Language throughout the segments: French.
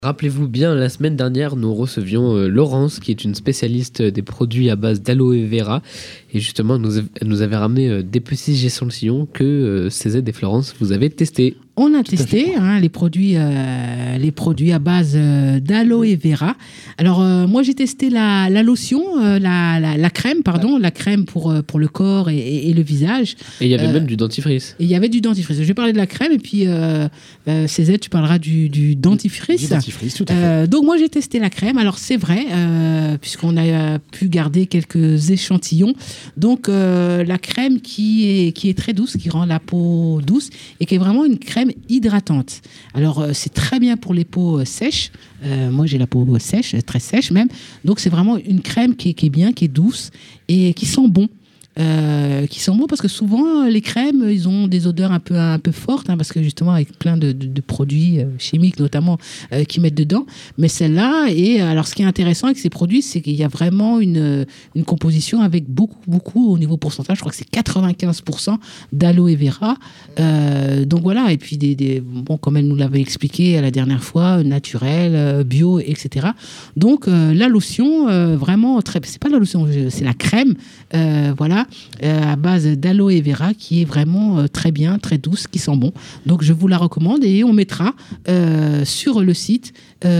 Rappelez-vous bien, la semaine dernière, nous recevions Laurence, qui est une spécialiste des produits à base d'aloe vera. Et justement, elle nous avait ramené des petits échantillons que CZ et Florence, vous avez testés. On a testé les produits à base d'aloe vera. Alors, moi, j'ai testé la lotion, la crème, pardon, la crème pour le corps et le visage. Et il y avait même du dentifrice. Et il y avait du dentifrice. Je vais parler de la crème et puis CZ, tu parleras du dentifrice. Du dentifrice, tout à fait. Donc, moi, j'ai testé la crème. Alors, c'est vrai, puisqu'on a pu garder quelques échantillons. Donc, la crème qui est très douce, qui rend la peau douce et qui est vraiment une crème hydratante. Alors, c'est très bien pour les peaux sèches. Moi, j'ai la peau sèche, très sèche même. Donc, c'est vraiment une crème qui est bien, qui est douce et qui sent bon. Parce que souvent les crèmes ils ont des odeurs un peu fortes parce que justement avec plein de produits chimiques notamment qui mettent dedans, mais celle-là, et alors ce qui est intéressant avec ces produits, c'est qu'il y a vraiment une composition avec beaucoup au niveau pourcentage, je crois que c'est 95% d'aloe vera, donc voilà, et puis comme elle nous l'avait expliqué la dernière fois, naturel, bio, etc. Donc la lotion, vraiment c'est pas la lotion, c'est la crème, voilà, à base d'aloe vera qui est vraiment très bien, très douce, qui sent bon. Donc je vous la recommande et on mettra sur le site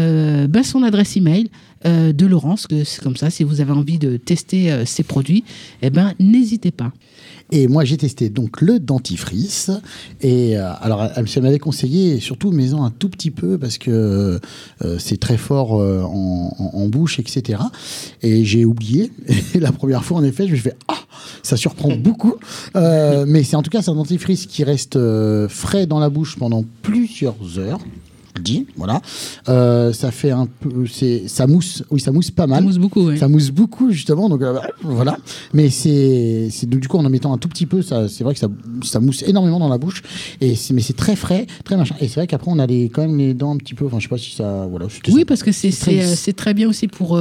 son adresse email de Laurence, que c'est comme ça, si vous avez envie de tester ces produits, n'hésitez pas. Et moi, j'ai testé donc le dentifrice. Et alors, elle m'avait conseillé, surtout, mets-en un tout petit peu parce que c'est très fort en bouche, etc. Et j'ai oublié. Et la première fois, en effet, je me suis fait ça surprend beaucoup. Mais en tout cas, c'est un dentifrice qui reste frais dans la bouche pendant plusieurs heures. Voilà. Ça fait un peu, ça mousse pas mal. Ça mousse beaucoup, oui. Ça mousse beaucoup, justement. Donc, voilà. Mais du coup, en mettant un tout petit peu, c'est vrai que ça mousse énormément dans la bouche. Mais c'est très frais, très machin. Et c'est vrai qu'après, on a quand même les dents un petit peu, enfin, je sais pas si ça, voilà. Oui, ça. parce que c'est très bien aussi pour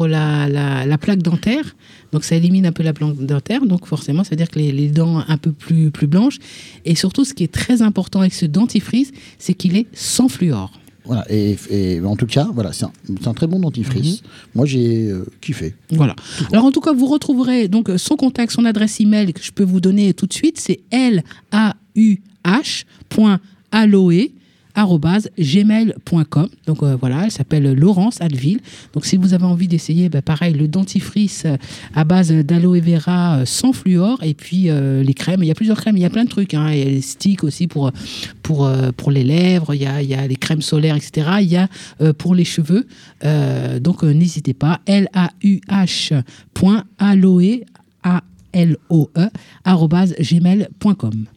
la plaque dentaire. Donc, ça élimine un peu la plaque dentaire. Donc, forcément, ça veut dire que les dents un peu plus blanches. Et surtout, ce qui est très important avec ce dentifrice, c'est qu'il est sans fluor. Voilà, et en tout cas, voilà, c'est un très bon dentifrice. Moi, j'ai kiffé. Voilà. Alors, en tout cas, vous retrouverez donc son contact, son adresse email que je peux vous donner tout de suite. C'est lauh.aloe@gmail.com. Donc voilà, elle s'appelle Laurence Alville. Donc si vous avez envie d'essayer, pareil, le dentifrice à base d'aloe vera sans fluor, et puis les crèmes, il y a plusieurs crèmes, il y a plein de trucs, il y a les sticks aussi pour les lèvres, il y a les crèmes solaires, etc. Il y a pour les cheveux, donc n'hésitez pas, lauh.aloe@gmail.com.